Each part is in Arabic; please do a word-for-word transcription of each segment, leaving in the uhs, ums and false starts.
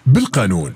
بالقانون.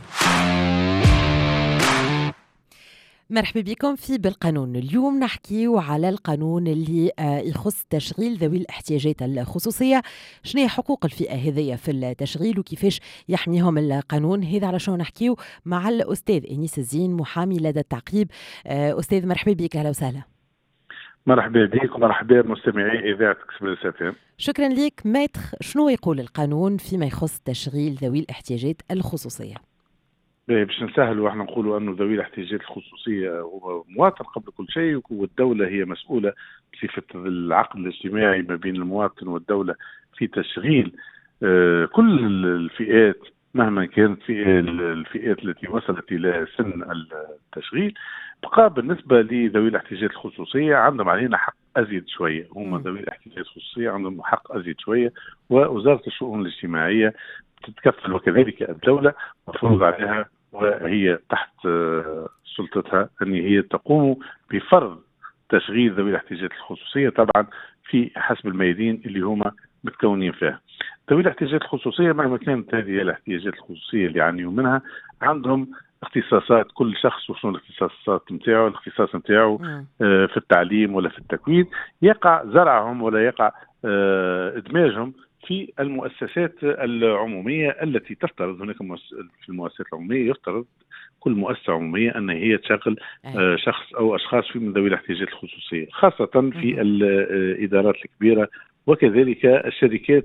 مرحبا بكم في بالقانون. اليوم نحكي على القانون اللي يخص تشغيل ذوي الاحتياجات الخصوصية. شنو هي حقوق الفئة هذية في التشغيل وكيفاش يحميهم القانون؟ هذا علشان نحكيه مع الأستاذ أنيس الزين، محامي لدى التعقيب. أستاذ مرحبا بك، أهلا وسهلا. مرحبا بك ومرحبا بمستمعي إذاعة إكسبريس اف ام. شكرا لك. ماتخ، شنو يقول القانون فيما يخص تشغيل ذوي الاحتياجات الخصوصية؟ باش نسهل واحنا نقولوا انه ذوي الاحتياجات الخصوصيه هو مواطن قبل كل شيء، والدوله هي مسؤوله بصفه العقد الاجتماعي ما بين المواطن والدوله في تشغيل آه كل الفئات مهما كانت في الفئات التي وصلت الى سن التشغيل. بقى بالنسبه لذوي الاحتياجات الخصوصيه عندهم علينا حق ازيد شويه، هم ذوي الاحتياجات الخصوصيه عندهم حق ازيد شويه، ووزاره الشؤون الاجتماعيه تتكفل وكذلك الدولة مفروض عليها وهي تحت سلطتها أن هي تقوم بفرض تشغيل ذوي الاحتياجات الخصوصية، طبعا في حسب الميادين اللي هما متكونين فيها. ذوي الاحتياجات الخصوصية مهما كانت هذه الاحتياجات الخصوصية اللي يعانيوا منها عندهم اختصاصات، كل شخص وشنو الاختصاصات نتاعو. الاختصاص نتاعو في التعليم ولا في التكوين، يقع زرعهم ولا يقع ادماجهم في المؤسسات العمومية التي تفترض هناك في المؤسسات العمومية يفترض كل مؤسسة عمومية أن هي تشغل شخص أو أشخاص في من ذوي الاحتياجات الخصوصية، خاصة في الإدارات الكبيرة وكذلك الشركات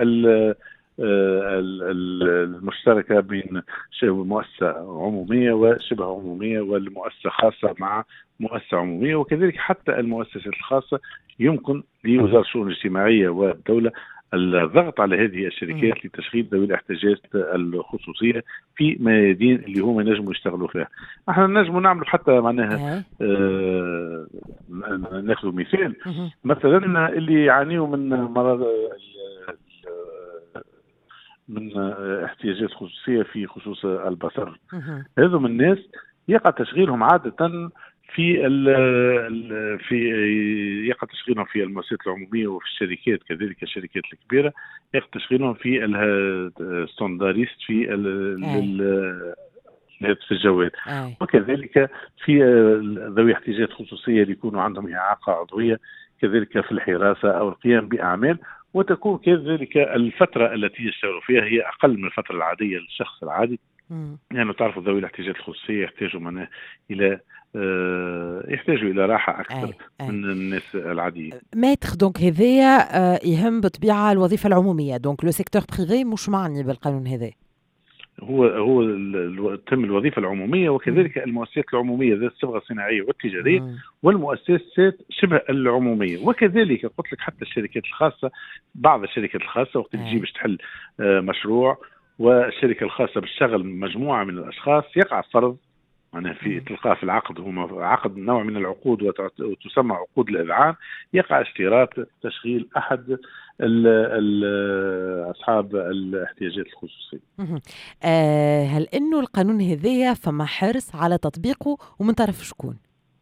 المشتركة بين مؤسسة عمومية وشبه عمومية والمؤسسة خاصة مع مؤسسة عمومية، وكذلك حتى المؤسسات الخاصة يمكن لوزارة الشؤون الاجتماعية والدولة الضغط على هذه الشركات م. لتشغيل ذوي الاحتياجات الخصوصية في ميادين اللي هم ينجموا يشتغلوا فيها. احنا نجموا نعملوا حتى معناها آه ناخذ مثال م. مثلا اللي يعانيوا من مرض من احتياجات خصوصية في خصوص البصر، هذو من الناس يقع تشغيلهم عادة في ال في يقع تشغيلهم في المؤسسات العموميه وفي الشركات، كذلك الشركات الكبيره يقع تشغيلهم في الستاندريست في في الجوال، وكذلك في ذوي احتياجات خصوصيه اللي يكونوا عندهم اعاقه عضويه، كذلك في الحراسه او القيام باعمال، وتكون كذلك الفتره التي يشتغلوا فيها هي اقل من الفتره العاديه للشخص العادي. لأنه يعني تعرفوا ذوي الاحتياجات الخصوصية يحتاجوا منه إلى آه يحتاجوا إلى راحة أكثر أي. أي. من الناس العاديين. ماتخ دونك هذايا آه يهم بطبيعة الوظيفة العمومية، دونك لو سيكتور بريفي مش معني بالقانون هذا. هو هو تم الوظيفة العمومية وكذلك م. المؤسسات العمومية ذات الصبغة الصناعية والتجارية م. والمؤسسات شبه العمومية، وكذلك قلت لك حتى الشركات الخاصة، بعض الشركات الخاصة وقت تجي باش تحل آه مشروع والشركة الخاصة بالشغل مجموعة من الأشخاص يقع فرض معناها في تلقاه في العقد، هما عقد نوع من العقود وتسمى عقود الإذعان، يقع اشتراط تشغيل أحد ال ال أصحاب الاحتياجات الخصوصية. آه هل إنه القانون هذايا فما حرص على تطبيقه ومن طرف شكون؟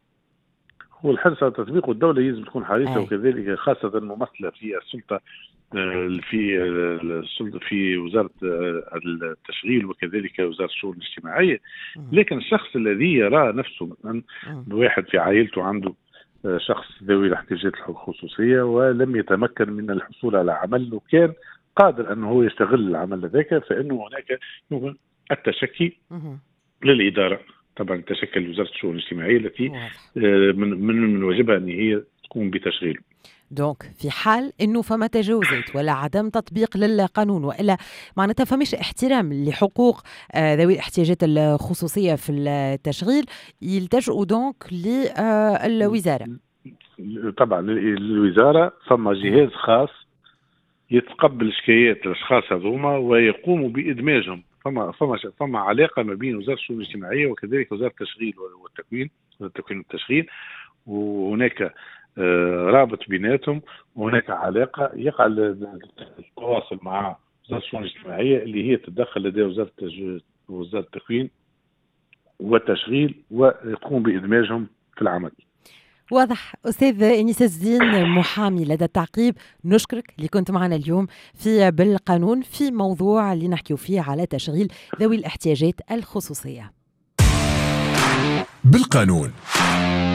هو الحرص على تطبيقه الدولة لازم تكون حريصة، وكذلك خاصة الممثلة في السلطة في السلطة في وزارة التشغيل وكذلك وزارة الشؤون الاجتماعية. لكن الشخص الذي يرى نفسه مثلا بواحد في عائلته عنده شخص ذوي الاحتياجات الخصوصية ولم يتمكن من الحصول على عمل وكان قادر أنه هو يستغل العمل ذاك، فإنه هناك يمكن التشكي للإدارة، طبعا تشكل وزارة الشؤون الاجتماعية التي من من من واجبها أن هي تقوم بتشغيله. دونك في حال انه فما تجاوزات ولا عدم تطبيق للقانون والا معناتها فماش احترام لحقوق آه ذوي الاحتياجات الخصوصيه في التشغيل، يلتجئوا دونك للوزاره. طبعا الوزاره فما جهاز خاص يتقبل شكايات الاشخاص هذوما ويقوم بادماجهم. فما فما فما علاقه ما بين وزاره الشؤون الاجتماعيه وكذلك وزاره التشغيل والتكوين التكوين والتشغيل، وهناك رابط بيناتهم وهناك علاقة يقع التواصل مع وزارة الشؤون الاجتماعية اللي هي تتدخل لدى وزارة وزارة التكوين والتشغيل ويقوم بإدماجهم في العمل. واضح. أستاذ أنيس الدين، محامي لدى التعقيب، نشكرك اللي كنت معنا اليوم في بالقانون في موضوع اللي نحكيو فيه على تشغيل ذوي الاحتياجات الخصوصية. بالقانون.